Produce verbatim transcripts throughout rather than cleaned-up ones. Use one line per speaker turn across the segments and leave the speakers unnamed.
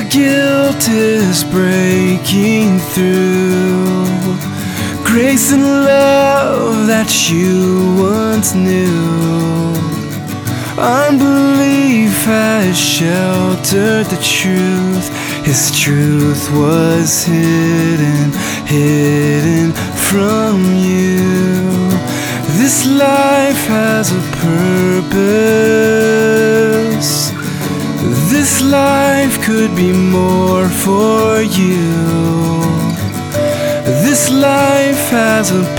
guilt is breaking through. Grace and love that you once knew. Unbelief has sheltered the truth. His truth was hidden, hidden from you. This life has a purpose. This life could be more for you. This life has a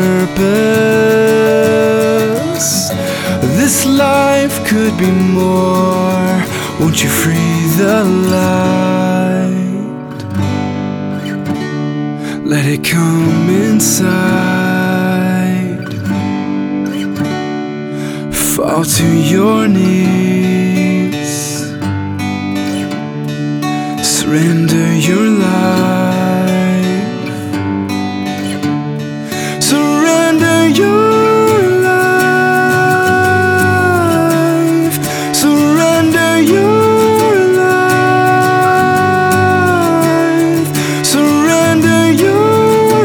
purpose. This life could be more. Won't you free the light? Let it come inside. Fall to your knees. Surrender your life. Surrender your life. Surrender your life. Surrender your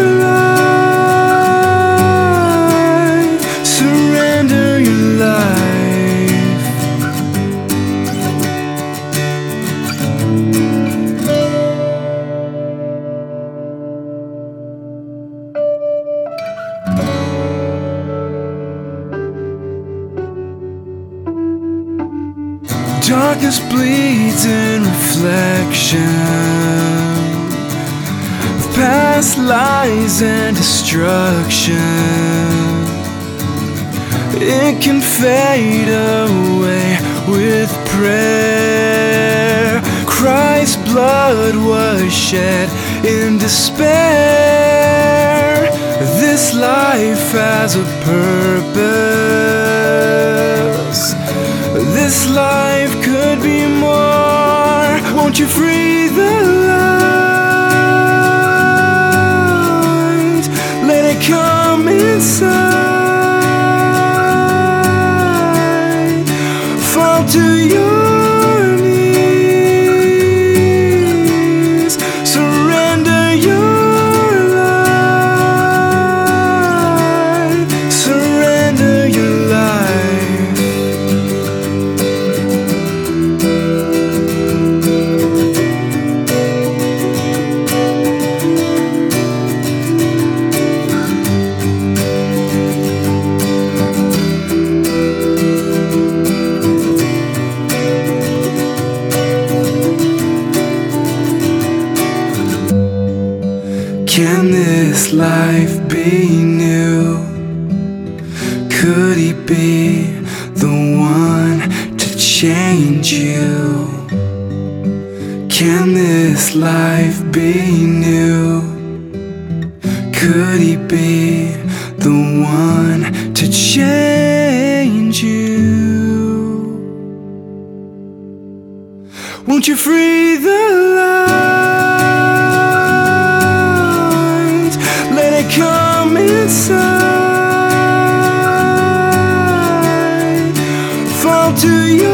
life. Surrender your life. Darkness bleeds in reflection of past lies and destruction. It can fade away with prayer. Christ's blood was shed in despair. This life has a purpose. This life could be more. Won't you free the light? Let it come inside. Fall to your knees. Surrender your life. Surrender your life. Can this life be new? Could he be the one to change you? Can this life be new? Could he be the one to change you? Won't you free the light? Let it come inside. Fall to you.